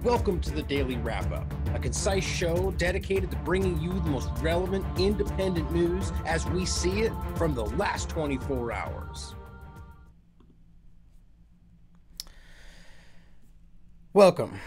Welcome to the Daily Wrap-Up, a concise show dedicated to bringing you the most relevant independent news as we see it from the last 24 hours. Welcome.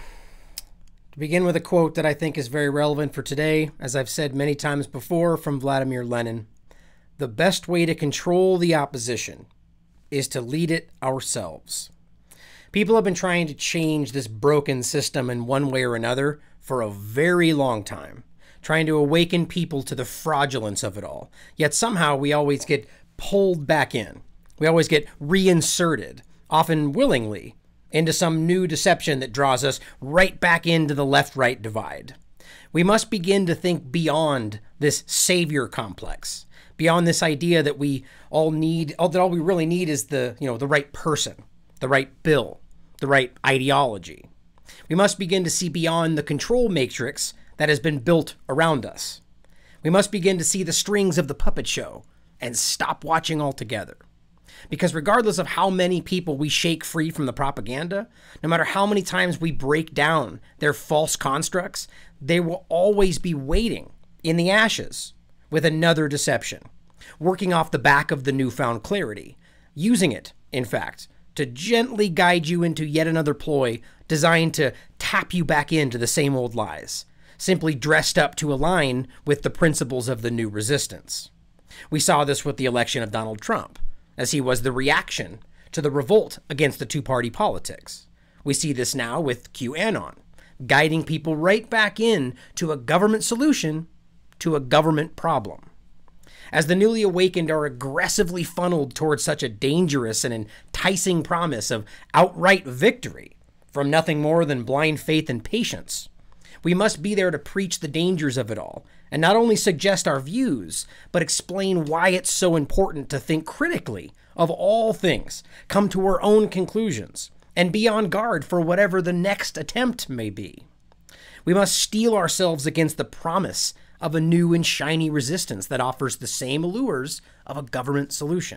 To begin with a quote that I think is very relevant for today, as I've said many times before, from Vladimir Lenin, "The best way to control the opposition is to lead it ourselves." People have been trying to change this broken system in one way or another for a very long time, trying to awaken people to the fraudulence of it all. Yet somehow we always get pulled back in. We always get reinserted, often willingly, into some new deception that draws us right back into the left-right divide. We must begin to think beyond this savior complex, beyond this idea that we all need, that all we really need is the right person, the right bill, the right ideology. We must begin to see beyond the control matrix that has been built around us. We must begin to see the strings of the puppet show and stop watching altogether. Because regardless of how many people we shake free from the propaganda, no matter how many times we break down their false constructs, they will always be waiting in the ashes with another deception, working off the back of the newfound clarity, using it, in fact, to gently guide you into yet another ploy designed to tap you back into the same old lies, simply dressed up to align with the principles of the new resistance. We saw this with the election of Donald Trump, as he was the reaction to the revolt against the two-party politics. We see this now with QAnon, guiding people right back in to a government solution to a government problem. As the newly awakened are aggressively funneled towards such a dangerous and enticing promise of outright victory from nothing more than blind faith and patience, we must be there to preach the dangers of it all and not only suggest our views, but explain why it's so important to think critically of all things, come to our own conclusions, and be on guard for whatever the next attempt may be. We must steel ourselves against the promise of a new and shiny resistance that offers the same allures of a government solution.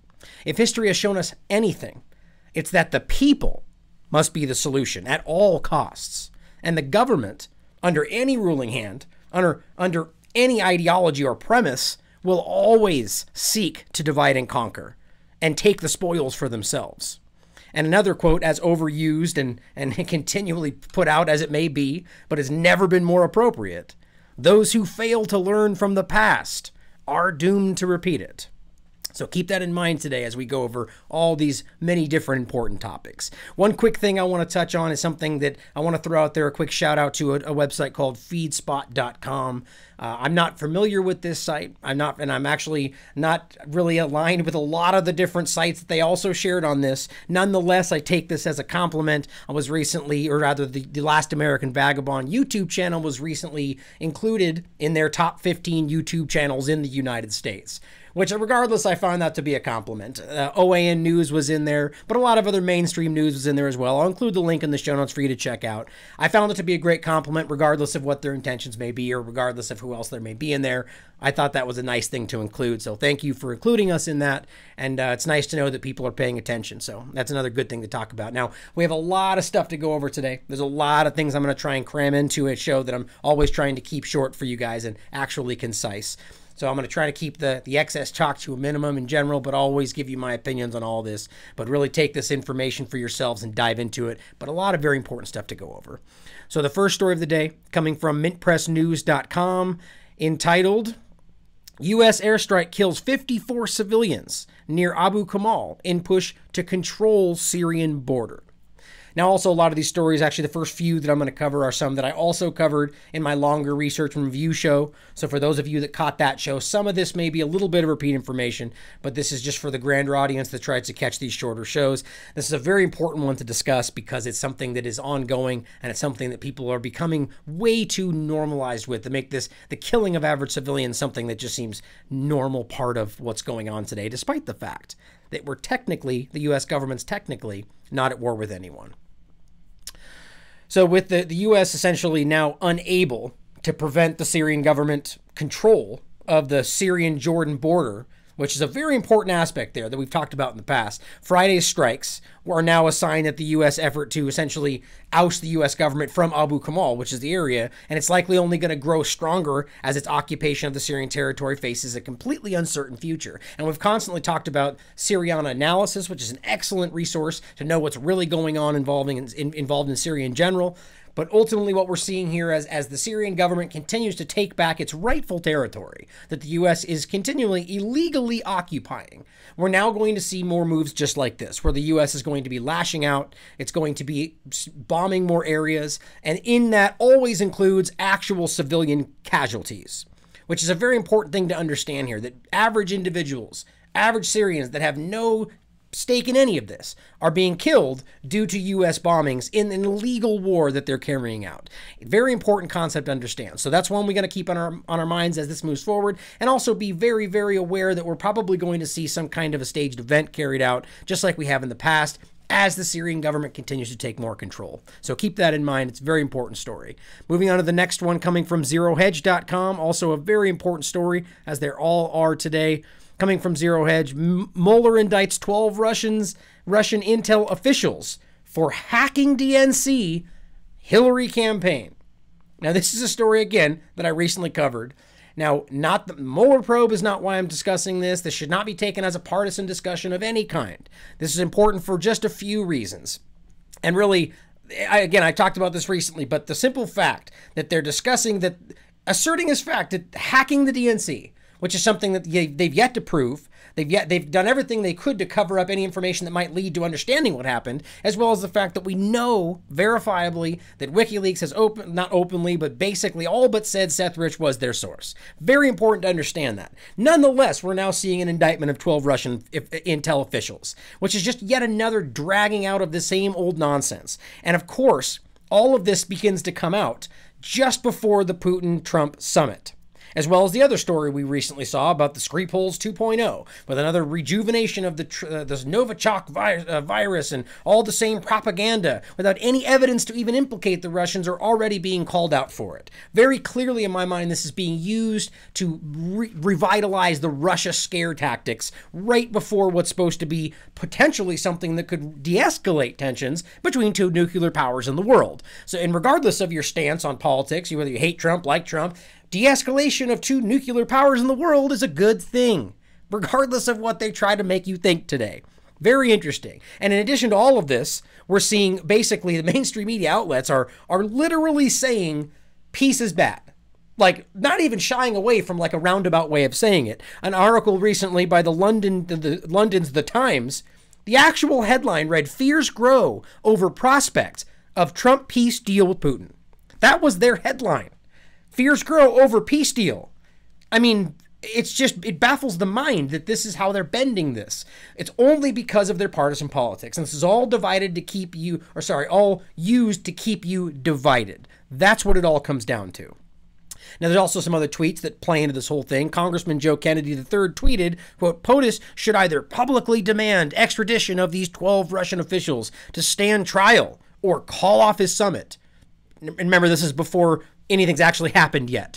If history has shown us anything, it's that the people must be the solution at all costs, and the government, under any ruling hand, under any ideology or premise, will always seek to divide and conquer and take the spoils for themselves. And another quote, as overused and continually put out as it may be, but has never been more appropriate: "Those who fail to learn from the past are doomed to repeat it." So keep that in mind today as we go over all these many different important topics. One quick thing I want to touch on is something that I want to throw out there, a quick shout out to a website called feedspot.com. I'm not familiar with this site. I'm actually not really aligned with a lot of the different sites that they also shared on this. Nonetheless, I take this as a compliment. I was recently, or rather the Last American Vagabond YouTube channel was recently included in their top 15 YouTube channels in the United States. Which, regardless, I found that to be a compliment. OAN News was in there, but a lot of other mainstream news was in there as well. I'll include the link in the show notes for you to check out. I found it to be a great compliment, regardless of what their intentions may be, or regardless of who else there may be in there. I thought that was a nice thing to include, so thank you for including us in that, and it's nice to know that people are paying attention, so that's another good thing to talk about. Now, we have a lot of stuff to go over today. There's a lot of things I'm going to try and cram into a show that I'm always trying to keep short for you guys and actually concise. So I'm going to try to keep the excess talk to a minimum in general, but always give you my opinions on all this, but really take this information for yourselves and dive into it. But a lot of very important stuff to go over. So the first story of the day coming from mintpressnews.com, entitled, "U.S. airstrike kills 54 civilians near Abu Kamal in push to control Syrian border." Now, also, a lot of these stories, actually, the first few that I'm going to cover are some that I also covered in my longer research and review show. So for those of you that caught that show, some of this may be a little bit of repeat information, but this is just for the grander audience that tries to catch these shorter shows. This is a very important one to discuss because it's something that is ongoing, and it's something that people are becoming way too normalized with, to make this, the killing of average civilians, something that just seems normal part of what's going on today, despite the fact that we're technically, the U.S. government's technically not at war with anyone. So with the U.S. essentially now unable to prevent the Syrian government control of the Syrian-Jordan border, which is a very important aspect there that we've talked about in the past. Friday's strikes are now a sign that the U.S. effort to essentially oust the U.S. government from Abu Kamal, which is the area, and it's likely only going to grow stronger as its occupation of the Syrian territory faces a completely uncertain future. And we've constantly talked about Syriana Analysis, which is an excellent resource to know what's really going on involved in Syria in general. But ultimately what we're seeing here as the Syrian government continues to take back its rightful territory that the U.S. is continually illegally occupying, we're now going to see more moves just like this, where the U.S. is going to be lashing out, it's going to be bombing more areas, and in that always includes actual civilian casualties, which is a very important thing to understand here, that average individuals, average Syrians that have no stake in any of this are being killed due to U.S. bombings in an illegal war that they're carrying out. Very important concept to understand. So that's one we're going to keep on our minds as this moves forward, and also be very, very aware that we're probably going to see some kind of a staged event carried out, just like we have in the past, as the Syrian government continues to take more control. So keep that in mind. It's a very important story. Moving on to the next one, coming from ZeroHedge.com, also a very important story, as they all are today. Coming from Zero Hedge, Mueller indicts 12 Russian intel officials for hacking DNC Hillary campaign. Now, this is a story, again, that I recently covered. Now, not the Mueller probe is not why I'm discussing this. This should not be taken as a partisan discussion of any kind. This is important for just a few reasons. And really, I talked about this recently, but the simple fact that they're discussing that, asserting as fact that hacking the DNC, which is something that they've yet to prove. They've done everything they could to cover up any information that might lead to understanding what happened, as well as the fact that we know verifiably that WikiLeaks has not openly, but basically all but said Seth Rich was their source. Very important to understand that. Nonetheless, we're now seeing an indictment of 12 Russian intel officials, which is just yet another dragging out of the same old nonsense. And of course, all of this begins to come out just before the Putin-Trump summit, as well as the other story we recently saw about the Skripals 2.0, with another rejuvenation of this Novichok virus and all the same propaganda without any evidence to even implicate the Russians, are already being called out for it. Very clearly, in my mind, this is being used to revitalize the Russia scare tactics right before what's supposed to be potentially something that could de-escalate tensions between two nuclear powers in the world. So, and regardless of your stance on politics, whether you hate Trump, like Trump, de-escalation of two nuclear powers in the world is a good thing, regardless of what they try to make you think today. Very interesting. And in addition to all of this, we're seeing basically the mainstream media outlets are literally saying peace is bad. Like, not even shying away from like a roundabout way of saying it. An article recently by London's The Times, the actual headline read, "Fears grow over prospect of Trump peace deal with Putin." That was their headline. Fears grow over peace deal. I mean, it baffles the mind that this is how they're bending this. It's only because of their partisan politics. And this is all divided to keep you, all used to keep you divided. That's what it all comes down to. Now, there's also some other tweets that play into this whole thing. Congressman Joe Kennedy III tweeted, quote, "POTUS should either publicly demand extradition of these 12 Russian officials to stand trial or call off his summit." And remember, this is before anything's actually happened yet.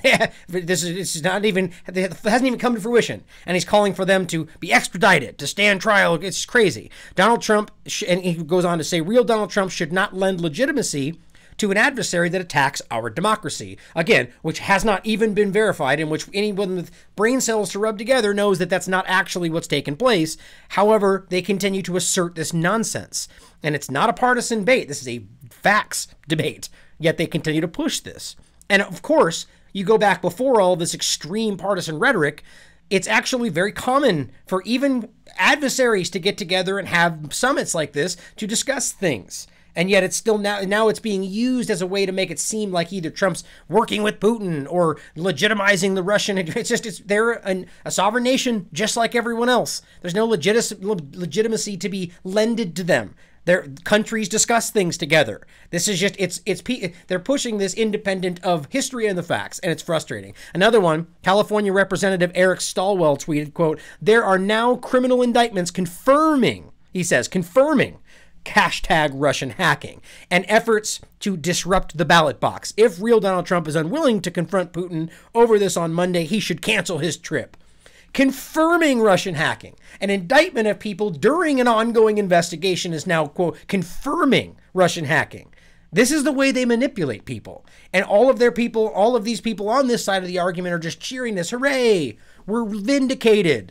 This hasn't even come to fruition. And he's calling for them to be extradited, to stand trial. It's crazy. Donald Trump, and he goes on to say, real Donald Trump should not lend legitimacy to an adversary that attacks our democracy. Again, which has not even been verified, in which anyone with brain cells to rub together knows that that's not actually what's taken place. However, they continue to assert this nonsense. And it's not a partisan debate. This is a facts debate. Yet they continue to push this. And of course, you go back before all this extreme partisan rhetoric, it's actually very common for even adversaries to get together and have summits like this to discuss things. And yet it's still now it's being used as a way to make it seem like either Trump's working with Putin or legitimizing the Russian. They're a sovereign nation just like everyone else. There's no legitimacy to be lended to them. Their countries discuss things together. This is just, they're pushing this independent of history and the facts, and it's frustrating. Another one, California Representative Eric Stilwell tweeted, quote, "There are now criminal indictments confirming," he says, confirming hashtag Russian hacking and efforts to disrupt the ballot box. If real Donald Trump is unwilling to confront Putin over this on Monday, he should cancel his trip. confirming Russian hacking. An indictment of people during an ongoing investigation is now, quote, confirming Russian hacking. This is the way they manipulate people. And all of these people on this side of the argument are just cheering this. Hooray! We're vindicated.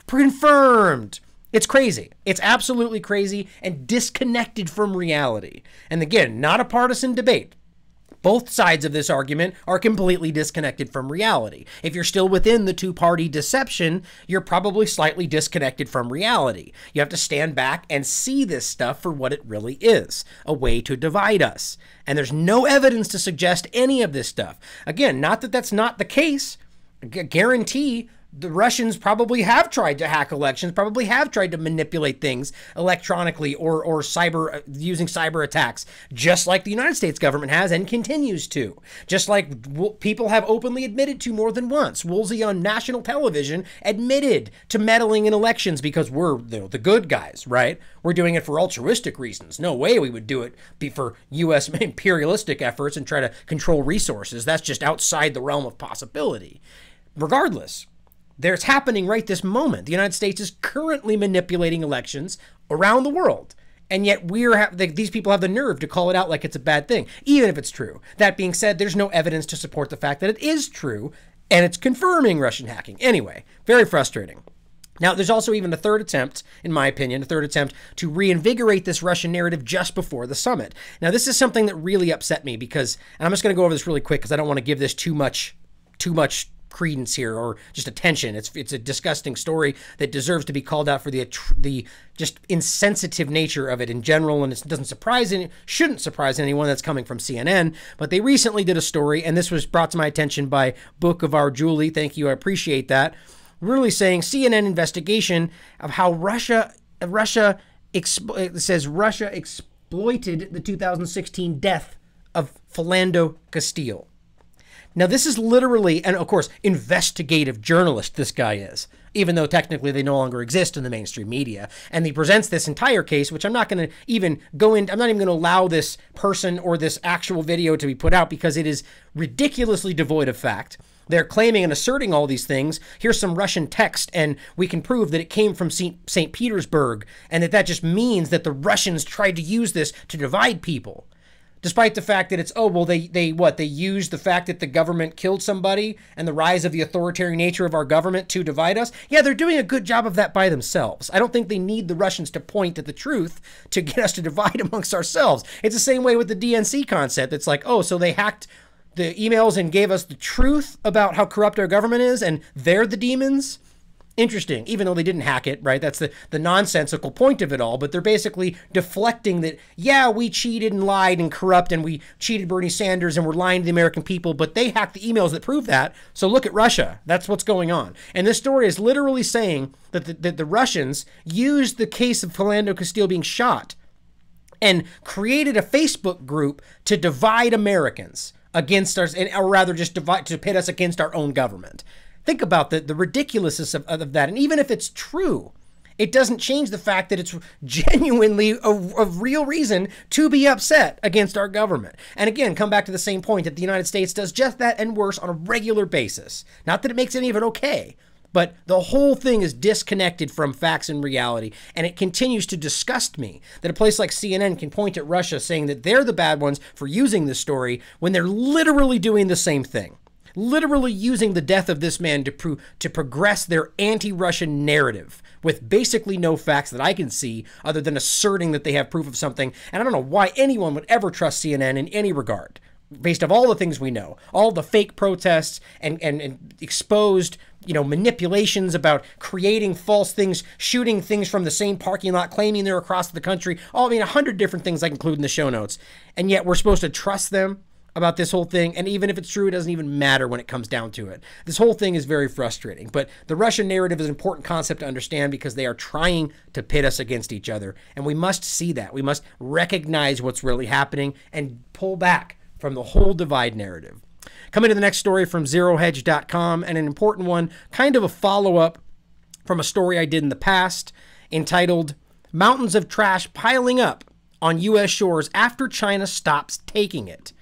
Confirmed. It's crazy. It's absolutely crazy and disconnected from reality. And again, not a partisan debate. Both sides of this argument are completely disconnected from reality. If you're still within the two-party deception, you're probably slightly disconnected from reality. You have to stand back and see this stuff for what it really is, a way to divide us. And there's no evidence to suggest any of this stuff. Again, not that that's not the case. Guarantee the Russians probably have tried to hack elections, probably have tried to manipulate things electronically or using cyber attacks, just like the United States government has and continues to. Just like people have openly admitted to more than once. Woolsey on national television admitted to meddling in elections because we're the good guys, right? We're doing it for altruistic reasons. No way we would do it for U.S. imperialistic efforts and try to control resources. That's just outside the realm of possibility. Regardless, it's happening right this moment. The United States is currently manipulating elections around the world. And yet these people have the nerve to call it out like it's a bad thing, even if it's true. That being said, there's no evidence to support the fact that it is true, and it's confirming Russian hacking. Anyway, very frustrating. Now, there's also even a third attempt, in my opinion, to reinvigorate this Russian narrative just before the summit. Now, this is something that really upset me because, and I'm just going to go over this really quick because I don't want to give this too much credence here or just attention. It's a disgusting story that deserves to be called out for the just insensitive nature of it in general, and it shouldn't surprise anyone that's coming from CNN. But they recently did a story, and this was brought to my attention by Book of Our Julie. Thank you, I appreciate that. Really saying CNN investigation of how Russia exploited the 2016 death of Philando Castile. Now, this is literally, and of course, investigative journalist this guy is, even though technically they no longer exist in the mainstream media. And he presents this entire case, which I'm not going to even go in, I'm not even going to allow this person or this actual video to be put out because it is ridiculously devoid of fact. They're claiming and asserting all these things. Here's some Russian text, and we can prove that it came from St. Petersburg, and that just means that the Russians tried to use this to divide people. Despite the fact that it's, they used the fact that the government killed somebody and the rise of the authoritarian nature of our government to divide us. Yeah, they're doing a good job of that by themselves. I don't think they need the Russians to point at the truth to get us to divide amongst ourselves. It's the same way with the DNC concept. It's like, oh, so they hacked the emails and gave us the truth about how corrupt our government is and they're the demons? Interesting, even though they didn't hack it, right? That's the nonsensical point of it all, but they're basically deflecting that, yeah, we cheated and lied and corrupt and we cheated Bernie Sanders and we're lying to the American people, but they hacked the emails that prove that, so look at Russia. That's what's going on. And this story is literally saying that the Russians used the case of Philando Castile being shot and created a Facebook group to divide Americans against us, or rather just to pit us against our own government. Think about the ridiculousness of that. And even if it's true, it doesn't change the fact that it's genuinely a real reason to be upset against our government. And again, come back to the same point that the United States does just that and worse on a regular basis. Not that it makes any of it okay, but the whole thing is disconnected from facts and reality. And it continues to disgust me that a place like CNN can point at Russia saying that they're the bad ones for using this story when they're literally doing the same thing. Literally using the death of this man to progress their anti-Russian narrative with basically no facts that I can see other than asserting that they have proof of something. And I don't know why anyone would ever trust CNN in any regard, based on all the things we know, all the fake protests and exposed, manipulations about creating false things, shooting things from the same parking lot, claiming they're across the country. 100 different things I include in the show notes. And yet we're supposed to trust them about this whole thing, and even if it's true, it doesn't even matter when it comes down to it. This whole thing is very frustrating, but the Russian narrative is an important concept to understand because they are trying to pit us against each other, and we must see that. We must recognize what's really happening and pull back from the whole divide narrative. Coming to the next story from ZeroHedge.com, and an important one, kind of a follow-up from a story I did in the past, entitled, Mountains of Trash Piling Up on U.S. Shores After China Stops Taking It.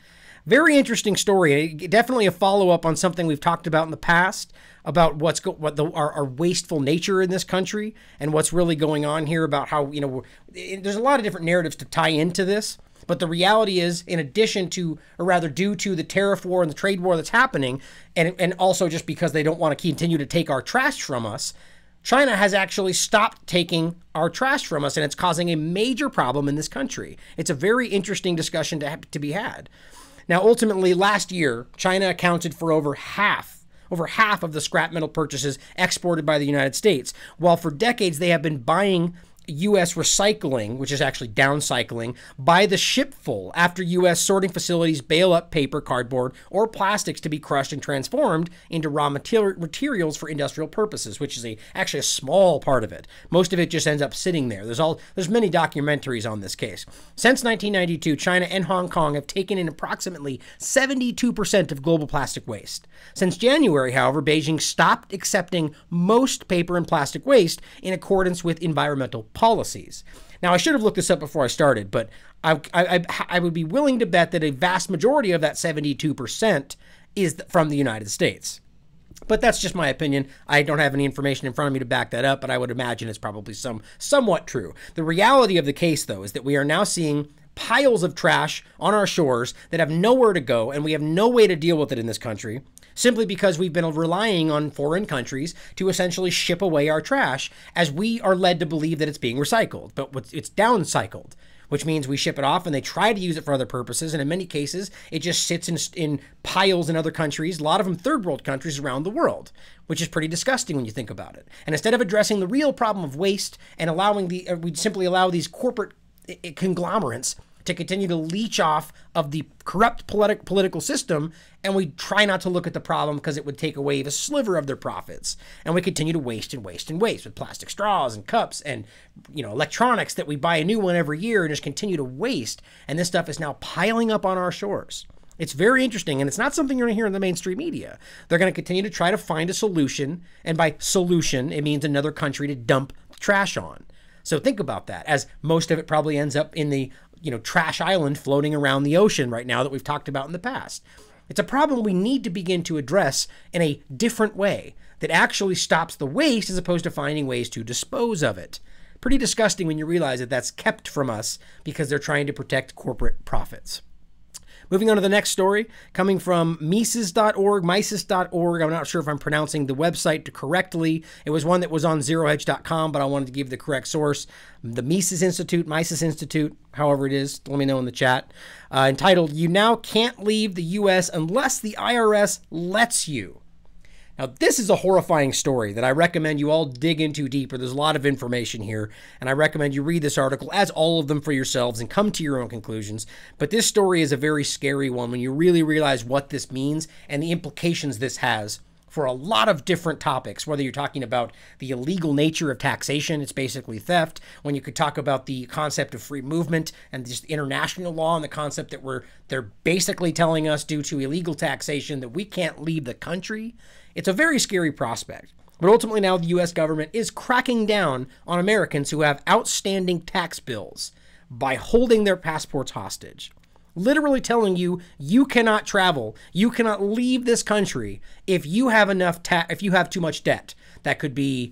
Very interesting story. Definitely a follow-up on something we've talked about in the past about our wasteful nature in this country and what's really going on here about how, there's a lot of different narratives to tie into this. But the reality is, in addition to, or rather due to the tariff war and the trade war that's happening, and also just because they don't want to continue to take our trash from us, China has actually stopped taking our trash from us, and it's causing a major problem in this country. It's a very interesting discussion to be had. Now, ultimately, last year, China accounted for over half of the scrap metal purchases exported by the United States, while for decades they have been buying U.S. recycling, which is actually downcycling, by the shipful after U.S. sorting facilities bail up paper, cardboard, or plastics to be crushed and transformed into raw materials for industrial purposes, which is actually a small part of it. Most of it just ends up sitting there. There's many documentaries on this case. Since 1992, China and Hong Kong have taken in approximately 72% of global plastic waste. Since January, however, Beijing stopped accepting most paper and plastic waste in accordance with environmental policies. Now, I should have looked this up before I started, but I would be willing to bet that a vast majority of that 72% is from the United States. But that's just my opinion. I don't have any information in front of me to back that up, but I would imagine it's probably somewhat true. The reality of the case, though, is that we are now seeing piles of trash on our shores that have nowhere to go, and we have no way to deal with it in this country, simply because we've been relying on foreign countries to essentially ship away our trash, as we are led to believe that it's being recycled, but it's downcycled, which means we ship it off and they try to use it for other purposes, and in many cases, it just sits in piles in other countries, a lot of them third world countries around the world, which is pretty disgusting when you think about it. And instead of addressing the real problem of waste and we'd simply allow these corporate conglomerates to continue to leech off of the corrupt political system, and we try not to look at the problem because it would take away a sliver of their profits. And we continue to waste and waste and waste with plastic straws and cups and electronics that we buy a new one every year and just continue to waste. And this stuff is now piling up on our shores. It's very interesting, and it's not something you're going to hear in the mainstream media. They're going to continue to try to find a solution, and by solution, it means another country to dump trash on. So think about that, as most of it probably ends up in the trash island floating around the ocean right now that we've talked about in the past. It's a problem we need to begin to address in a different way that actually stops the waste as opposed to finding ways to dispose of it. Pretty disgusting when you realize that that's kept from us because they're trying to protect corporate profits. Moving on to the next story, coming from Mises.org, Mises.org. I'm not sure if I'm pronouncing the website correctly. It was one that was on ZeroHedge.com, but I wanted to give the correct source. The Mises Institute, however it is, let me know in the chat, entitled, "You Now Can't Leave the U.S. Unless the IRS Lets You." Now, this is a horrifying story that I recommend you all dig into deeper. There's a lot of information here, and I recommend you read this article, as all of them, for yourselves and come to your own conclusions. But this story is a very scary one when you really realize what this means and the implications this has for a lot of different topics, whether you're talking about the illegal nature of taxation, it's basically theft, when you could talk about the concept of free movement and just international law and the concept that they're basically telling us due to illegal taxation that we can't leave the country. It's a very scary prospect. But ultimately now the U.S. government is cracking down on Americans who have outstanding tax bills by holding their passports hostage. Literally telling you, you cannot travel, you cannot leave this country if you have if you have too much debt. That could be,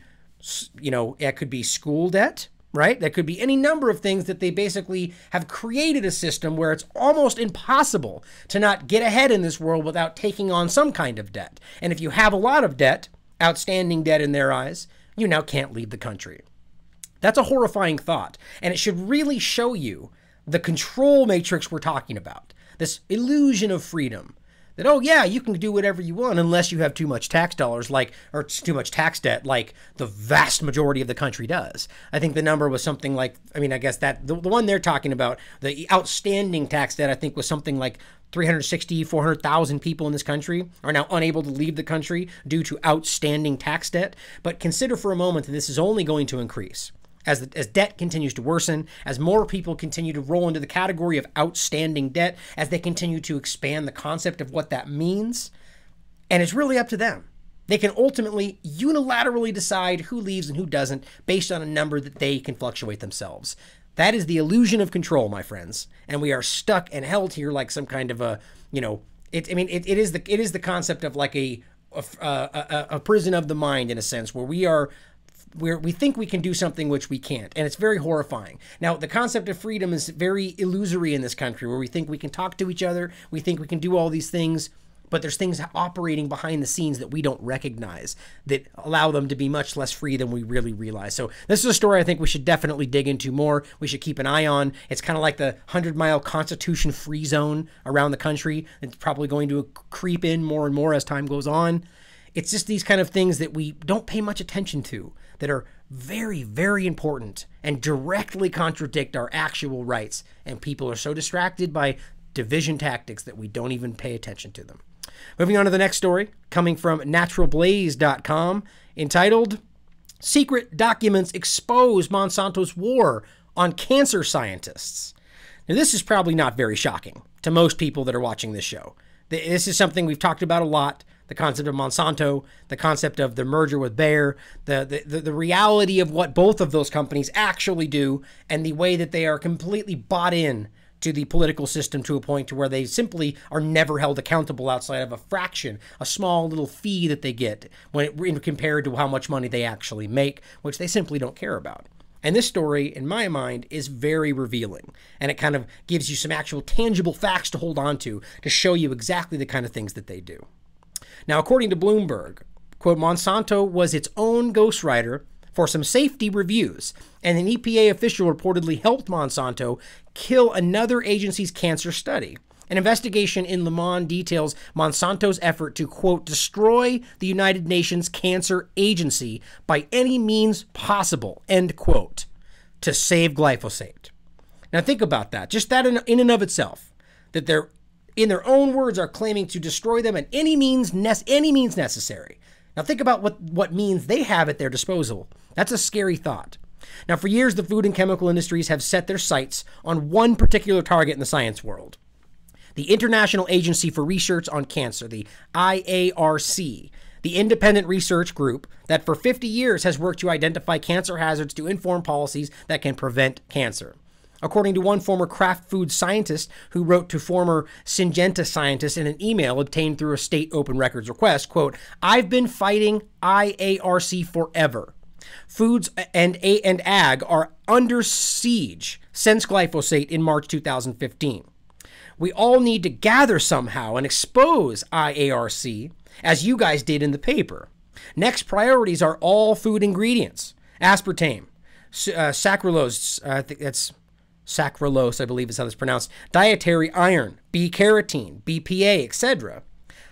it could be school debt, right? That could be any number of things that they basically have created a system where it's almost impossible to not get ahead in this world without taking on some kind of debt. And if you have a lot of debt, outstanding debt in their eyes, you now can't leave the country. That's a horrifying thought. And it should really show you the control matrix we're talking about, this illusion of freedom that, oh yeah, you can do whatever you want unless you have too much tax dollars, or too much tax debt, like the vast majority of the country does. I think the number was something like, I guess that the one they're talking about, the outstanding tax debt, I think was something like 360, 400,000 people in this country are now unable to leave the country due to outstanding tax debt. But consider for a moment that this is only going to increase. As debt continues to worsen, as more people continue to roll into the category of outstanding debt, as they continue to expand the concept of what that means, and it's really up to them. They can ultimately unilaterally decide who leaves and who doesn't based on a number that they can fluctuate themselves. That is the illusion of control, my friends. And we are stuck and held here like some kind of a, it is the concept of like a prison of the mind, in a sense, where we think we can do something which we can't, and it's very horrifying. Now, the concept of freedom is very illusory in this country, where we think we can talk to each other, we think we can do all these things, but there's things operating behind the scenes that we don't recognize that allow them to be much less free than we really realize. So this is a story I think we should definitely dig into more. We should keep an eye on. It's kind of like the 100-mile Constitution free zone around the country. It's probably going to creep in more and more as time goes on. It's just these kind of things that we don't pay much attention to that are very, very important and directly contradict our actual rights. And people are so distracted by division tactics that we don't even pay attention to them. Moving on to the next story, coming from naturalblaze.com, entitled, Secret Documents Expose Monsanto's War on Cancer Scientists. Now, this is probably not very shocking to most people that are watching this show. This is something we've talked about a lot. The concept of Monsanto, the concept of the merger with Bayer, the reality of what both of those companies actually do, and the way that they are completely bought in to the political system to a point to where they simply are never held accountable outside of a fraction, a small little fee that they get when compared to how much money they actually make, which they simply don't care about. And this story, in my mind, is very revealing, and it kind of gives you some actual tangible facts to hold on to show you exactly the kind of things that they do. Now, according to Bloomberg, quote, Monsanto was its own ghostwriter for some safety reviews, and an EPA official reportedly helped Monsanto kill another agency's cancer study. An investigation in Le Monde details Monsanto's effort to, quote, destroy the United Nations Cancer Agency by any means possible, end quote, to save glyphosate. Now think about that. Just that in and of itself, that they're, in their own words, are claiming to destroy them at any means necessary. Now think about what means they have at their disposal. That's a scary thought. Now, for years, the food and chemical industries have set their sights on one particular target in the science world. The International Agency for Research on Cancer, the IARC, the independent research group that for 50 years has worked to identify cancer hazards to inform policies that can prevent cancer. According to one former Kraft Foods scientist who wrote to former Syngenta scientists in an email obtained through a state open records request, quote, I've been fighting IARC forever. Foods and ag are under siege since glyphosate in March 2015. We all need to gather somehow and expose IARC, as you guys did in the paper. Next priorities are all food ingredients. Aspartame, saccharose, I think that's saccharose, I believe is how it's pronounced, dietary iron, B-carotene, BPA, etc.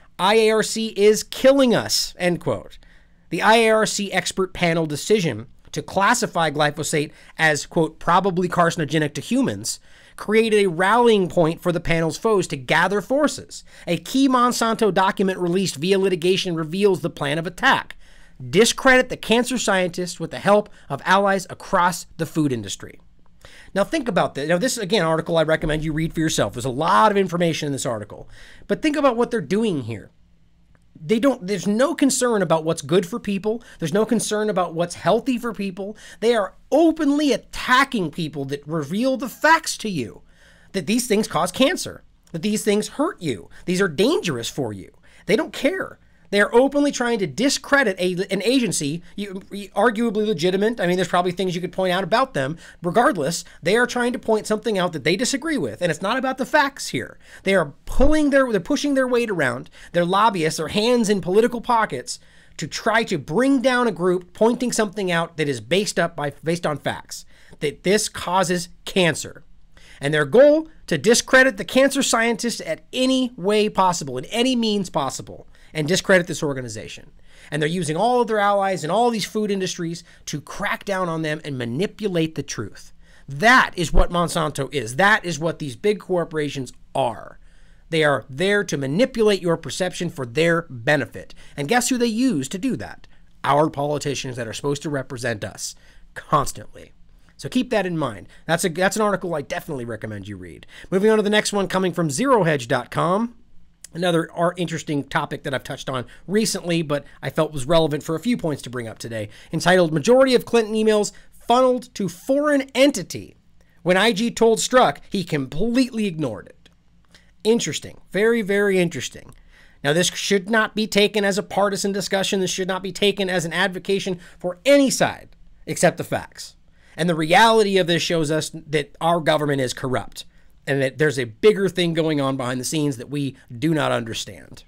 IARC is killing us, end quote. The IARC expert panel decision to classify glyphosate as, quote, probably carcinogenic to humans created a rallying point for the panel's foes to gather forces. A key Monsanto document released via litigation reveals the plan of attack. Discredit the cancer scientists with the help of allies across the food industry. Now think about this. Now this is, again, an article I recommend you read for yourself. There's a lot of information in this article. But think about what they're doing here. There's no concern about what's good for people. There's no concern about what's healthy for people. They are openly attacking people that reveal the facts to you, that these things cause cancer, that these things hurt you. These are dangerous for you. They don't care. They are openly trying to discredit an agency, arguably legitimate. I mean, there's probably things you could point out about them. Regardless, they are trying to point something out that they disagree with, and it's not about the facts here. They are they're pushing their weight around. Their lobbyists, their hands in political pockets, to try to bring down a group pointing something out that is based on facts. That this causes cancer. And their goal, to discredit the cancer scientists at any way possible, in any means possible, and discredit this organization. And they're using all of their allies in all these food industries to crack down on them and manipulate the truth. That is what Monsanto is. That is what these big corporations are. They are there to manipulate your perception for their benefit. And guess who they use to do that? Our politicians that are supposed to represent us constantly. So keep that in mind. That's an article I definitely recommend you read. Moving on to the next one, coming from ZeroHedge.com. Another interesting topic that I've touched on recently, but I felt was relevant for a few points to bring up today, entitled Majority of Clinton Emails Funneled to Foreign Entity When IG told Strzok, he completely ignored it. Interesting. Very, very interesting. Now, this should not be taken as a partisan discussion. This should not be taken as an advocacy for any side except the facts. And the reality of this shows us that our government is corrupt and that there's a bigger thing going on behind the scenes that we do not understand.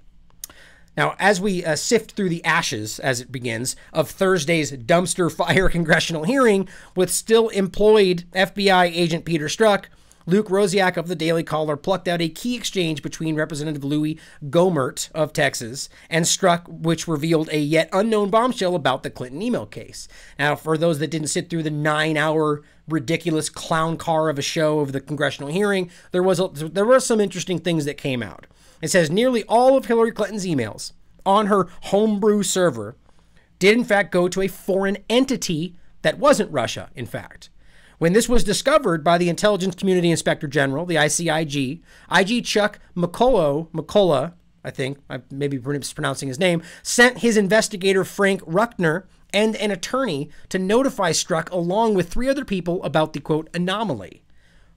Now, as we sift through the ashes, as it begins, of Thursday's dumpster fire congressional hearing with still employed FBI agent Peter Strzok, Luke Rosiak of the Daily Caller plucked out a key exchange between Representative Louis Gohmert of Texas and Strzok, which revealed a yet unknown bombshell about the Clinton email case. Now, for those that didn't sit through the 9-hour ridiculous clown car of a show of the congressional hearing, there were some interesting things that came out. It says nearly all of Hillary Clinton's emails on her homebrew server did in fact go to a foreign entity that wasn't Russia, in fact. When this was discovered by the Intelligence Community Inspector General, the ICIG, IG Chuck McCullough, I think, I may be mispronouncing his name, sent his investigator Frank Ruckner and an attorney to notify Strzok along with 3 other people about the, quote, anomaly.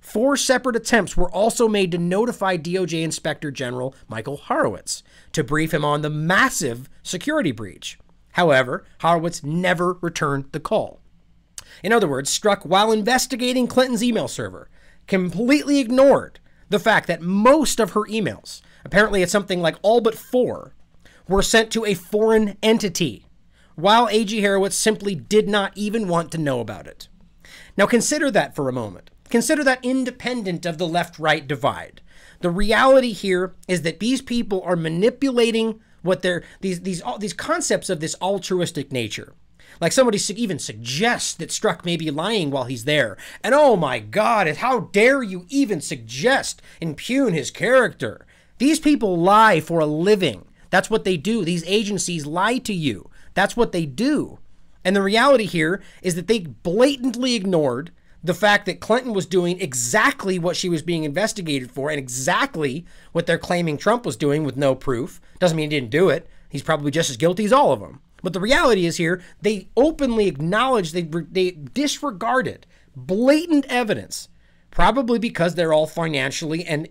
4 separate attempts were also made to notify DOJ Inspector General Michael Horowitz to brief him on the massive security breach. However, Horowitz never returned the call. In other words, Strzok, while investigating Clinton's email server, completely ignored the fact that most of her emails, apparently it's something like all but 4, were sent to a foreign entity, while A.G. Horowitz simply did not even want to know about it. Now consider that for a moment. Consider that independent of the left-right divide. The reality here is that these people are manipulating what these concepts of this altruistic nature. Like somebody even suggests that Strzok may be lying while he's there. And oh my God, how dare you even suggest, impugn his character. These people lie for a living. That's what they do. These agencies lie to you. That's what they do. And the reality here is that they blatantly ignored the fact that Clinton was doing exactly what she was being investigated for and exactly what they're claiming Trump was doing with no proof. Doesn't mean he didn't do it. He's probably just as guilty as all of them. But the reality is here, they openly acknowledge they disregarded blatant evidence, probably because they're all financially and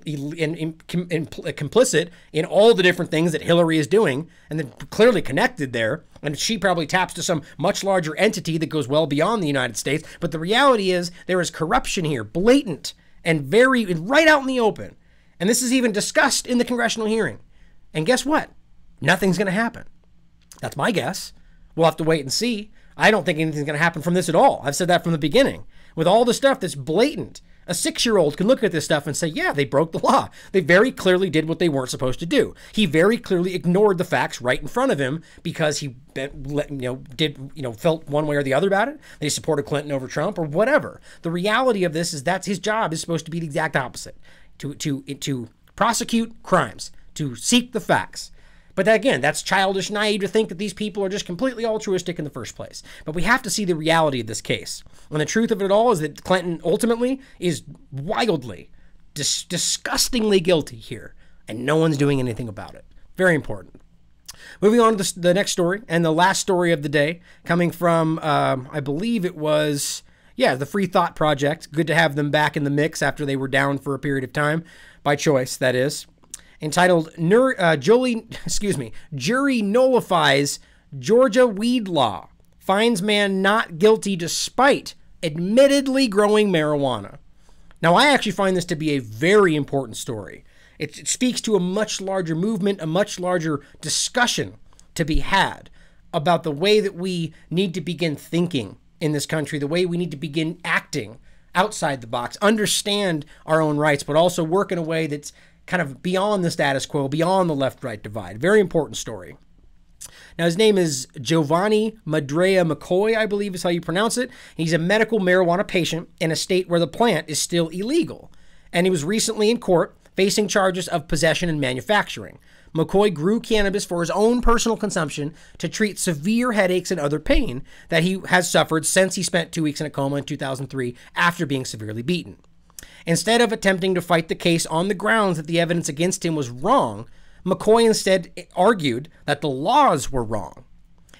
complicit in all the different things that Hillary is doing, and they're clearly connected there. And she probably taps to some much larger entity that goes well beyond the United States. But the reality is there is corruption here, blatant and right out in the open. And this is even discussed in the congressional hearing. And guess what? Nothing's going to happen. That's my guess. We'll have to wait and see. I don't think anything's going to happen from this at all. I've said that from the beginning. With all the stuff that's blatant, a 6-year-old can look at this stuff and say, yeah, they broke the law. They very clearly did what they weren't supposed to do. He very clearly ignored the facts right in front of him because he felt one way or the other about it. They supported Clinton over Trump or whatever. The reality of this is that's his job is supposed to be the exact opposite. To prosecute crimes, to seek the facts. But again, that's childish, naive to think that these people are just completely altruistic in the first place. But we have to see the reality of this case. And the truth of it all is that Clinton ultimately is wildly, disgustingly guilty here. And no one's doing anything about it. Very important. Moving on to the next story, and the last story of the day, coming from, I believe it was, the Free Thought Project. Good to have them back in the mix after they were down for a period of time, by choice, that is. Entitled, Jury Nullifies Georgia Weed Law. Finds man not guilty despite admittedly growing marijuana. Now, I actually find this to be a very important story. It speaks to a much larger movement, a much larger discussion to be had about the way that we need to begin thinking in this country, the way we need to begin acting outside the box, understand our own rights, but also work in a way that's kind of beyond the status quo, beyond the left-right divide. Very important story. Now, his name is Giovanni Madrea McCoy, I believe is how you pronounce it. He's a medical marijuana patient in a state where the plant is still illegal. And he was recently in court facing charges of possession and manufacturing. McCoy grew cannabis for his own personal consumption to treat severe headaches and other pain that he has suffered since he spent 2 weeks in a coma in 2003 after being severely beaten. Instead of attempting to fight the case on the grounds that the evidence against him was wrong, McCoy instead argued that the laws were wrong.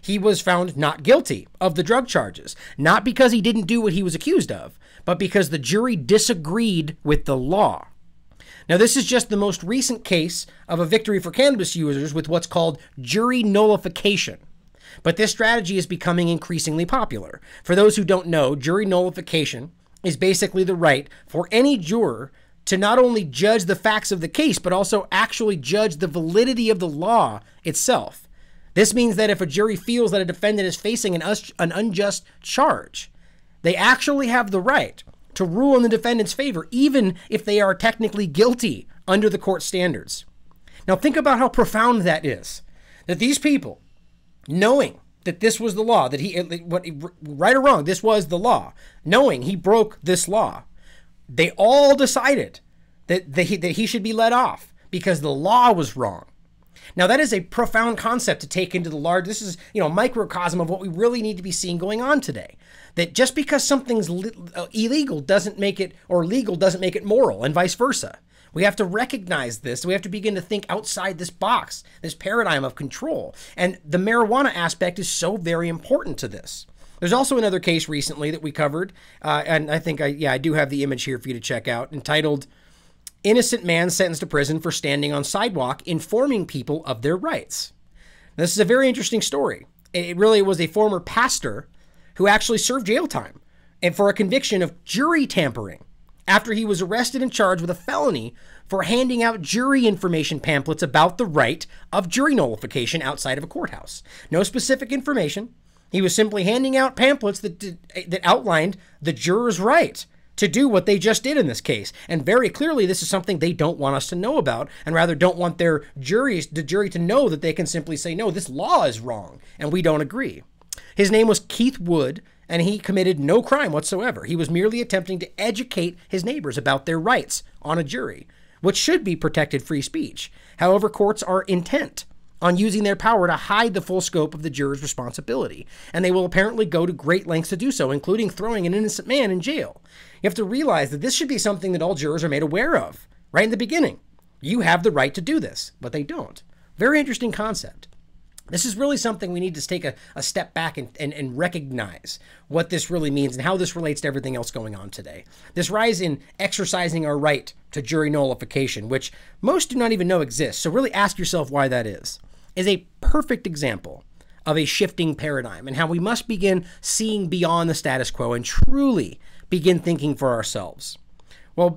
He was found not guilty of the drug charges, not because he didn't do what he was accused of, but because the jury disagreed with the law. Now, this is just the most recent case of a victory for cannabis users with what's called jury nullification. But this strategy is becoming increasingly popular. For those who don't know, jury nullification is basically the right for any juror to not only judge the facts of the case, but also actually judge the validity of the law itself. This means that if a jury feels that a defendant is facing an unjust charge, they actually have the right to rule in the defendant's favor, even if they are technically guilty under the court standards. Now, think about how profound that is. That these people, knowing that this was the law, that right or wrong, this was the law, knowing he broke this law, they all decided that he should be let off because the law was wrong. Now, that is a profound concept to take into the large. This is, a microcosm of what we really need to be seeing going on today. That just because something's illegal doesn't make it, or legal doesn't make it moral, and vice versa. We have to recognize this. We have to begin to think outside this box, this paradigm of control. And the marijuana aspect is so very important to this. There's also another case recently that we covered, and I think I do have the image here for you to check out, entitled "Innocent Man Sentenced to Prison for Standing on Sidewalk Informing People of Their Rights." Now, this is a very interesting story. It really was a former pastor who actually served jail time and for a conviction of jury tampering after he was arrested and charged with a felony for handing out jury information pamphlets about the right of jury nullification outside of a courthouse. No specific information. He was simply handing out pamphlets that outlined the juror's right to do what they just did in this case. And very clearly, this is something they don't want us to know about, and rather don't want the jury to know that they can simply say, no, this law is wrong, and we don't agree. His name was Keith Wood, and he committed no crime whatsoever. He was merely attempting to educate his neighbors about their rights on a jury, which should be protected free speech. However, courts are intent on using their power to hide the full scope of the juror's responsibility, and they will apparently go to great lengths to do so, including throwing an innocent man in jail. You have to realize that this should be something that all jurors are made aware of right in the beginning. You have the right to do this, but they don't. Very interesting concept. This is really something we need to take a step back and recognize what this really means and how this relates to everything else going on today. This rise in exercising our right to jury nullification, which most do not even know exists, so really ask yourself why that is a perfect example of a shifting paradigm and how we must begin seeing beyond the status quo and truly begin thinking for ourselves. Well,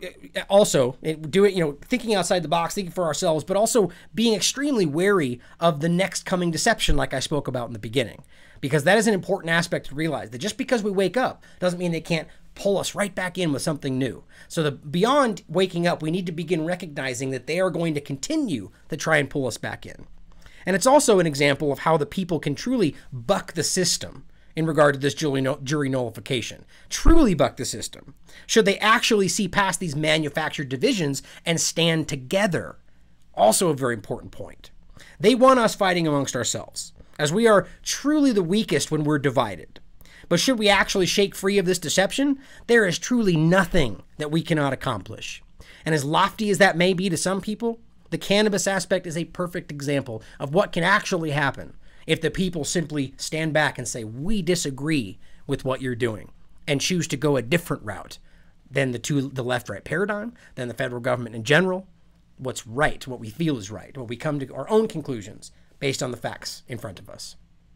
also thinking outside the box, thinking for ourselves, but also being extremely wary of the next coming deception, like I spoke about in the beginning, because that is an important aspect to realize, that just because we wake up doesn't mean they can't pull us right back in with something new. So beyond waking up, we need to begin recognizing that they are going to continue to try and pull us back in. And it's also an example of how the people can truly buck the system in regard to this jury nullification. Truly buck the system, should they actually see past these manufactured divisions and stand together. Also a very important point. They want us fighting amongst ourselves, as we are truly the weakest when we're divided. But should we actually shake free of this deception, there is truly nothing that we cannot accomplish. And as lofty as that may be to some people, the cannabis aspect is a perfect example of what can actually happen if the people simply stand back and say, we disagree with what you're doing, and choose to go a different route than the left-right paradigm, than the federal government in general. What's right, what we feel is right, what we come to our own conclusions based on the facts in front of us.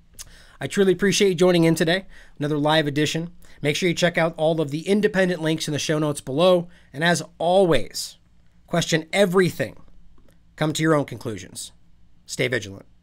I truly appreciate you joining in today. Another live edition. Make sure you check out all of the independent links in the show notes below. And as always, question everything. Come to your own conclusions. Stay vigilant.